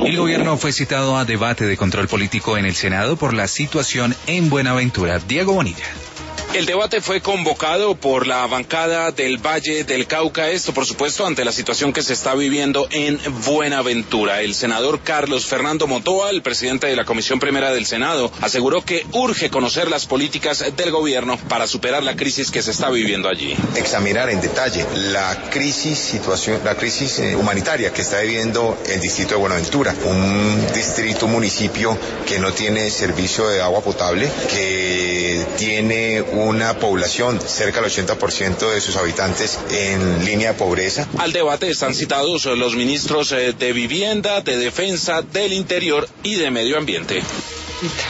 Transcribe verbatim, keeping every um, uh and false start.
El gobierno fue citado a debate de control político en el Senado por la situación en Buenaventura. Diego Bonilla. El debate fue convocado por la bancada del Valle del Cauca, esto por supuesto ante la situación que se está viviendo en Buenaventura. El senador Carlos Fernando Motoa, el presidente de la Comisión Primera del Senado, aseguró que urge conocer las políticas del gobierno para superar la crisis que se está viviendo allí. Examinar en detalle la crisis, situación, la crisis eh, humanitaria que está viviendo el distrito de Buenaventura, un distrito, un municipio que no tiene servicio de agua potable, que tiene un una población cerca del ochenta por ciento de sus habitantes en línea de pobreza. Al debate están citados los ministros de Vivienda, de Defensa, del Interior y de Medio Ambiente.